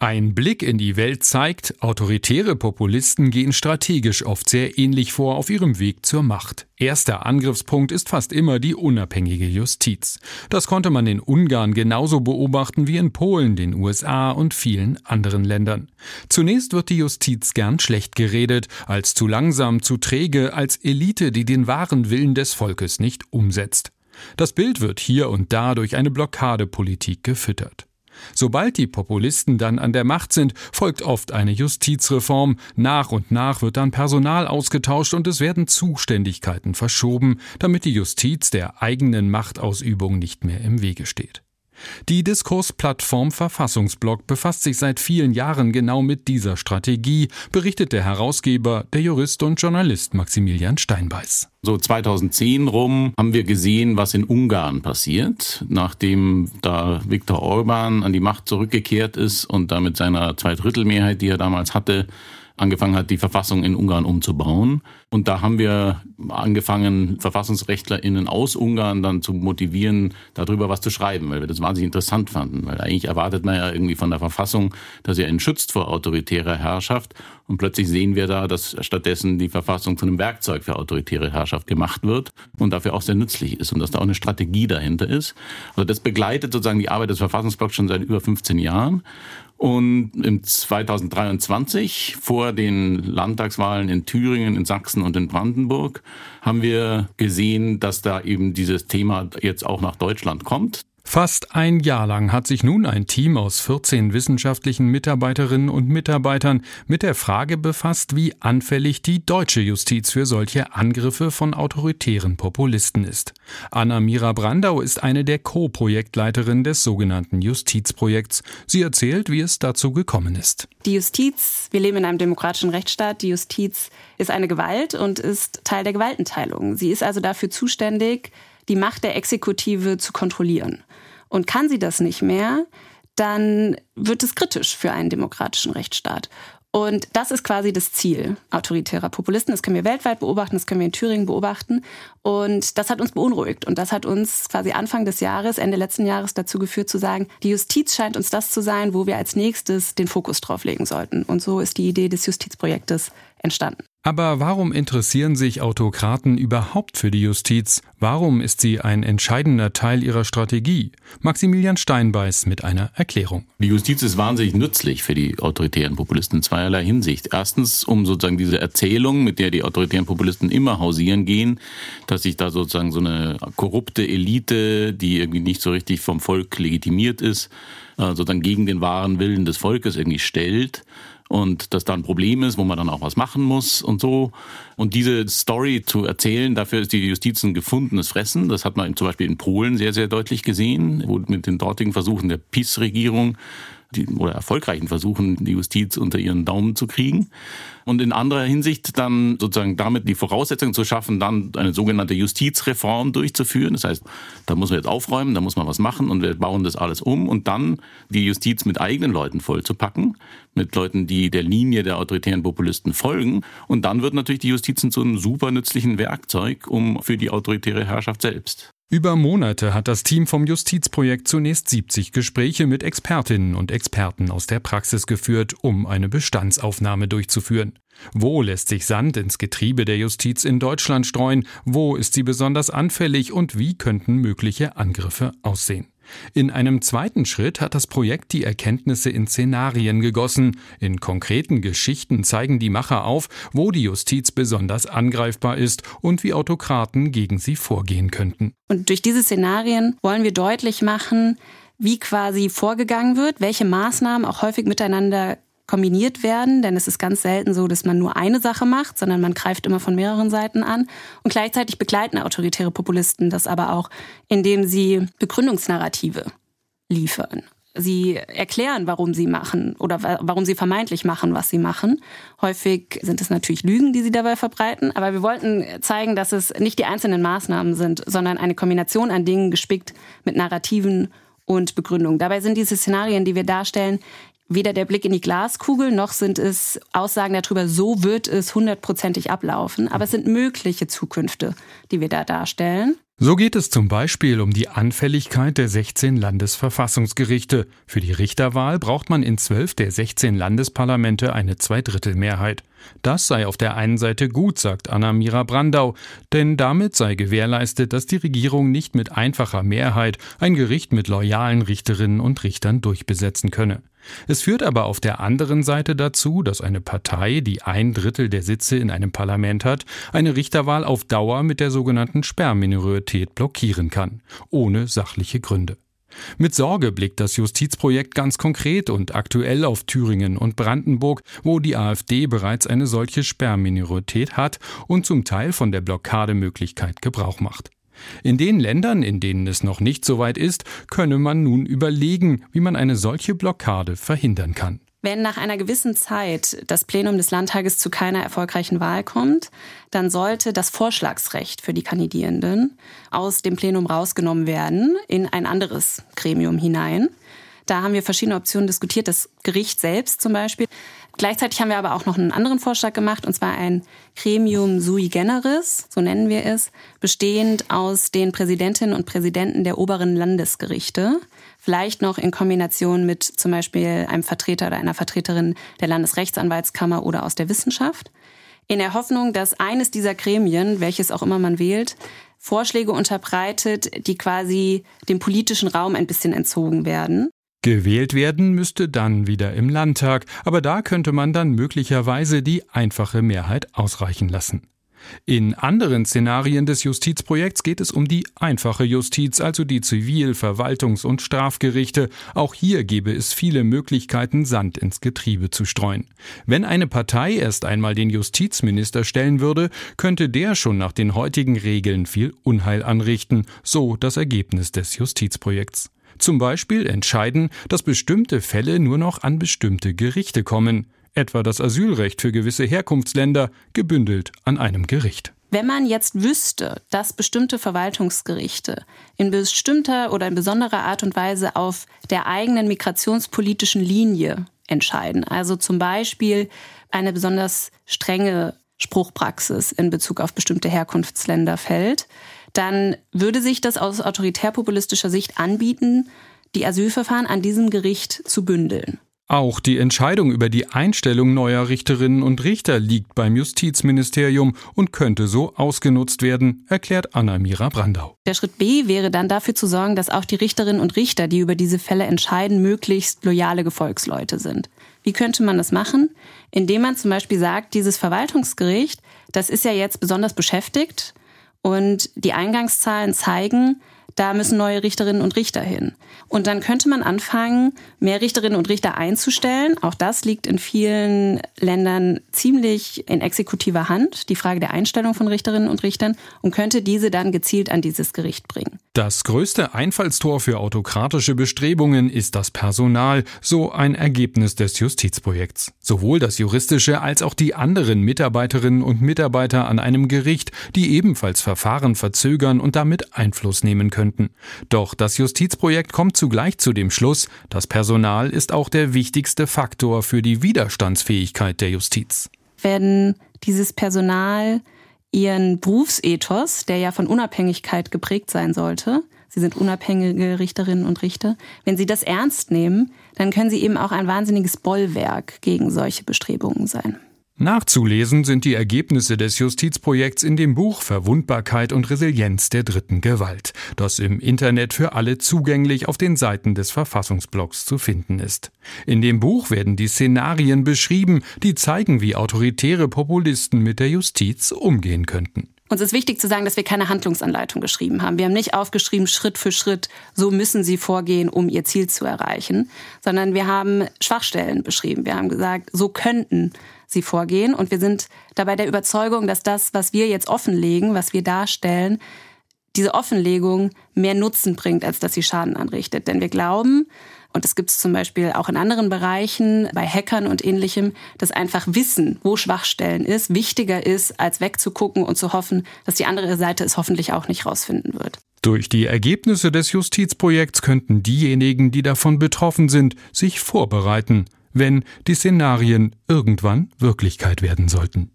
Ein Blick in die Welt zeigt, autoritäre Populisten gehen strategisch oft sehr ähnlich vor auf ihrem Weg zur Macht. Erster Angriffspunkt ist fast immer die unabhängige Justiz. Das konnte man in Ungarn genauso beobachten wie in Polen, den USA und vielen anderen Ländern. Zunächst wird die Justiz gern schlecht geredet, als zu langsam, zu träge, als Elite, die den wahren Willen des Volkes nicht umsetzt. Das Bild wird hier und da durch eine Blockadepolitik gefüttert. Sobald die Populisten dann an der Macht sind, folgt oft eine Justizreform. Nach und nach wird dann Personal ausgetauscht und es werden Zuständigkeiten verschoben, damit die Justiz der eigenen Machtausübung nicht mehr im Wege steht. Die Diskursplattform Verfassungsblog befasst sich seit vielen Jahren genau mit dieser Strategie, berichtet der Herausgeber, der Jurist und Journalist Maximilian Steinbeiß. So 2010 rum haben wir gesehen, was in Ungarn passiert, nachdem da Viktor Orbán an die Macht zurückgekehrt ist und da mit seiner Zweidrittelmehrheit, die er damals hatte, angefangen hat, die Verfassung in Ungarn umzubauen. Und da haben wir angefangen, VerfassungsrechtlerInnen aus Ungarn dann zu motivieren, darüber was zu schreiben, weil wir das wahnsinnig interessant fanden. Weil eigentlich erwartet man ja irgendwie von der Verfassung, dass sie einen schützt vor autoritärer Herrschaft. Und plötzlich sehen wir da, dass stattdessen die Verfassung zu einem Werkzeug für autoritäre Herrschaft gemacht wird und dafür auch sehr nützlich ist und dass da auch eine Strategie dahinter ist. Also das begleitet sozusagen die Arbeit des Verfassungsblocks schon seit über 15 Jahren. Und im 2023, vor den Landtagswahlen in Thüringen, in Sachsen und in Brandenburg, haben wir gesehen, dass da eben dieses Thema jetzt auch nach Deutschland kommt. Fast ein Jahr lang hat sich nun ein Team aus 14 wissenschaftlichen Mitarbeiterinnen und Mitarbeitern mit der Frage befasst, wie anfällig die deutsche Justiz für solche Angriffe von autoritären Populisten ist. Anna-Mira Brandau ist eine der Co-Projektleiterinnen des sogenannten Justizprojekts. Sie erzählt, wie es dazu gekommen ist. Die Justiz, wir leben in einem demokratischen Rechtsstaat, die Justiz ist eine Gewalt und ist Teil der Gewaltenteilung. Sie ist also dafür zuständig, die Macht der Exekutive zu kontrollieren. Und kann sie das nicht mehr, dann wird es kritisch für einen demokratischen Rechtsstaat. Und das ist quasi das Ziel autoritärer Populisten. Das können wir weltweit beobachten, das können wir in Thüringen beobachten. Und das hat uns beunruhigt. Und das hat uns quasi Anfang des Jahres, Ende letzten Jahres dazu geführt zu sagen, die Justiz scheint uns das zu sein, wo wir als nächstes den Fokus drauf legen sollten. Und so ist die Idee des Justizprojektes entstanden. Aber warum interessieren sich Autokraten überhaupt für die Justiz? Warum ist sie ein entscheidender Teil ihrer Strategie? Maximilian Steinbeiß mit einer Erklärung. Die Justiz ist wahnsinnig nützlich für die autoritären Populisten in zweierlei Hinsicht. Erstens, um sozusagen diese Erzählung, mit der die autoritären Populisten immer hausieren gehen, dass sich da sozusagen so eine korrupte Elite, die irgendwie nicht so richtig vom Volk legitimiert ist, sozusagen gegen den wahren Willen des Volkes irgendwie stellt. Und dass da ein Problem ist, wo man dann auch was machen muss und so. Und diese Story zu erzählen, dafür ist die Justiz ein gefundenes Fressen. Das hat man zum Beispiel in Polen sehr, sehr deutlich gesehen, wo mit den dortigen Versuchen der PiS-Regierung oder erfolgreichen Versuchen, die Justiz unter ihren Daumen zu kriegen. Und in anderer Hinsicht dann sozusagen damit die Voraussetzungen zu schaffen, dann eine sogenannte Justizreform durchzuführen. Das heißt, da muss man jetzt aufräumen, da muss man was machen und wir bauen das alles um. Und dann die Justiz mit eigenen Leuten vollzupacken, mit Leuten, die der Linie der autoritären Populisten folgen. Und dann wird natürlich die Justiz zu einem super nützlichen Werkzeug für die autoritäre Herrschaft selbst. Über Monate hat das Team vom Justizprojekt zunächst 70 Gespräche mit Expertinnen und Experten aus der Praxis geführt, um eine Bestandsaufnahme durchzuführen. Wo lässt sich Sand ins Getriebe der Justiz in Deutschland streuen? Wo ist sie besonders anfällig und wie könnten mögliche Angriffe aussehen? In einem zweiten Schritt hat das Projekt die Erkenntnisse in Szenarien gegossen. In konkreten Geschichten zeigen die Macher auf, wo die Justiz besonders angreifbar ist und wie Autokraten gegen sie vorgehen könnten. Und durch diese Szenarien wollen wir deutlich machen, wie quasi vorgegangen wird, welche Maßnahmen auch häufig miteinander kombiniert werden, denn es ist ganz selten so, dass man nur eine Sache macht, sondern man greift immer von mehreren Seiten an. Und gleichzeitig begleiten autoritäre Populisten das aber auch, indem sie Begründungsnarrative liefern. Sie erklären, warum sie machen oder warum sie vermeintlich machen, was sie machen. Häufig sind es natürlich Lügen, die sie dabei verbreiten, aber wir wollten zeigen, dass es nicht die einzelnen Maßnahmen sind, sondern eine Kombination an Dingen gespickt mit Narrativen und Begründungen. Dabei sind diese Szenarien, die wir darstellen, weder der Blick in die Glaskugel, noch sind es Aussagen darüber, so wird es 100%ig ablaufen. Aber es sind mögliche Zukünfte, die wir da darstellen. So geht es zum Beispiel um die Anfälligkeit der 16 Landesverfassungsgerichte. Für die Richterwahl braucht man in 12 der 16 Landesparlamente eine Zweidrittelmehrheit. Das sei auf der einen Seite gut, sagt Anna-Mira Brandau, denn damit sei gewährleistet, dass die Regierung nicht mit einfacher Mehrheit ein Gericht mit loyalen Richterinnen und Richtern durchbesetzen könne. Es führt aber auf der anderen Seite dazu, dass eine Partei, die 1/3 der Sitze in einem Parlament hat, eine Richterwahl auf Dauer mit der sogenannten Sperrminorität blockieren kann, ohne sachliche Gründe. Mit Sorge blickt das Justizprojekt ganz konkret und aktuell auf Thüringen und Brandenburg, wo die AfD bereits eine solche Sperrminorität hat und zum Teil von der Blockademöglichkeit Gebrauch macht. In den Ländern, in denen es noch nicht so weit ist, könne man nun überlegen, wie man eine solche Blockade verhindern kann. Wenn nach einer gewissen Zeit das Plenum des Landtages zu keiner erfolgreichen Wahl kommt, dann sollte das Vorschlagsrecht für die Kandidierenden aus dem Plenum rausgenommen werden in ein anderes Gremium hinein. Da haben wir verschiedene Optionen diskutiert, das Gericht selbst zum Beispiel. Gleichzeitig haben wir aber auch noch einen anderen Vorschlag gemacht, und zwar ein Gremium sui generis, so nennen wir es, bestehend aus den Präsidentinnen und Präsidenten der oberen Landesgerichte, vielleicht noch in Kombination mit zum Beispiel einem Vertreter oder einer Vertreterin der Landesrechtsanwaltskammer oder aus der Wissenschaft, in der Hoffnung, dass eines dieser Gremien, welches auch immer man wählt, Vorschläge unterbreitet, die quasi dem politischen Raum ein bisschen entzogen werden. Gewählt werden müsste dann wieder im Landtag, aber da könnte man dann möglicherweise die einfache Mehrheit ausreichen lassen. In anderen Szenarien des Justizprojekts geht es um die einfache Justiz, also die Zivil-, Verwaltungs- und Strafgerichte. Auch hier gäbe es viele Möglichkeiten, Sand ins Getriebe zu streuen. Wenn eine Partei erst einmal den Justizminister stellen würde, könnte der schon nach den heutigen Regeln viel Unheil anrichten, so das Ergebnis des Justizprojekts. Zum Beispiel entscheiden, dass bestimmte Fälle nur noch an bestimmte Gerichte kommen, etwa das Asylrecht für gewisse Herkunftsländer, gebündelt an einem Gericht. Wenn man jetzt wüsste, dass bestimmte Verwaltungsgerichte in bestimmter oder in besonderer Art und Weise auf der eigenen migrationspolitischen Linie entscheiden, also zum Beispiel eine besonders strenge Spruchpraxis in Bezug auf bestimmte Herkunftsländer fällt, dann würde sich das aus autoritär-populistischer Sicht anbieten, die Asylverfahren an diesem Gericht zu bündeln. Auch die Entscheidung über die Einstellung neuer Richterinnen und Richter liegt beim Justizministerium und könnte so ausgenutzt werden, erklärt Anna-Mira Brandau. Der Schritt B wäre dann dafür zu sorgen, dass auch die Richterinnen und Richter, die über diese Fälle entscheiden, möglichst loyale Gefolgsleute sind. Wie könnte man das machen? Indem man zum Beispiel sagt, dieses Verwaltungsgericht, das ist ja jetzt besonders beschäftigt und die Eingangszahlen zeigen, da müssen neue Richterinnen und Richter hin. Und dann könnte man anfangen, mehr Richterinnen und Richter einzustellen. Auch das liegt in vielen Ländern ziemlich in exekutiver Hand, die Frage der Einstellung von Richterinnen und Richtern, und könnte diese dann gezielt an dieses Gericht bringen. Das größte Einfallstor für autokratische Bestrebungen ist das Personal, so ein Ergebnis des Justizprojekts. Sowohl das juristische als auch die anderen Mitarbeiterinnen und Mitarbeiter an einem Gericht, die ebenfalls Verfahren verzögern und damit Einfluss nehmen können. Doch das Justizprojekt kommt zugleich zu dem Schluss, das Personal ist auch der wichtigste Faktor für die Widerstandsfähigkeit der Justiz. Wenn dieses Personal ihren Berufsethos, der ja von Unabhängigkeit geprägt sein sollte, sie sind unabhängige Richterinnen und Richter, wenn sie das ernst nehmen, dann können sie eben auch ein wahnsinniges Bollwerk gegen solche Bestrebungen sein. Nachzulesen sind die Ergebnisse des Justizprojekts in dem Buch Verwundbarkeit und Resilienz der dritten Gewalt, das im Internet für alle zugänglich auf den Seiten des Verfassungsblogs zu finden ist. In dem Buch werden die Szenarien beschrieben, die zeigen, wie autoritäre Populisten mit der Justiz umgehen könnten. Uns ist wichtig zu sagen, dass wir keine Handlungsanleitung geschrieben haben. Wir haben nicht aufgeschrieben, Schritt für Schritt, so müssen Sie vorgehen, um Ihr Ziel zu erreichen, sondern wir haben Schwachstellen beschrieben. Wir haben gesagt, so könnten Sie vorgehen, und wir sind dabei der Überzeugung, dass das, was wir jetzt offenlegen, was wir darstellen, diese Offenlegung mehr Nutzen bringt, als dass sie Schaden anrichtet. Denn wir glauben, und das gibt es zum Beispiel auch in anderen Bereichen, bei Hackern und Ähnlichem, dass einfach Wissen, wo Schwachstellen ist, wichtiger ist, als wegzugucken und zu hoffen, dass die andere Seite es hoffentlich auch nicht rausfinden wird. Durch die Ergebnisse des Justizprojekts könnten diejenigen, die davon betroffen sind, sich vorbereiten, wenn die Szenarien irgendwann Wirklichkeit werden sollten.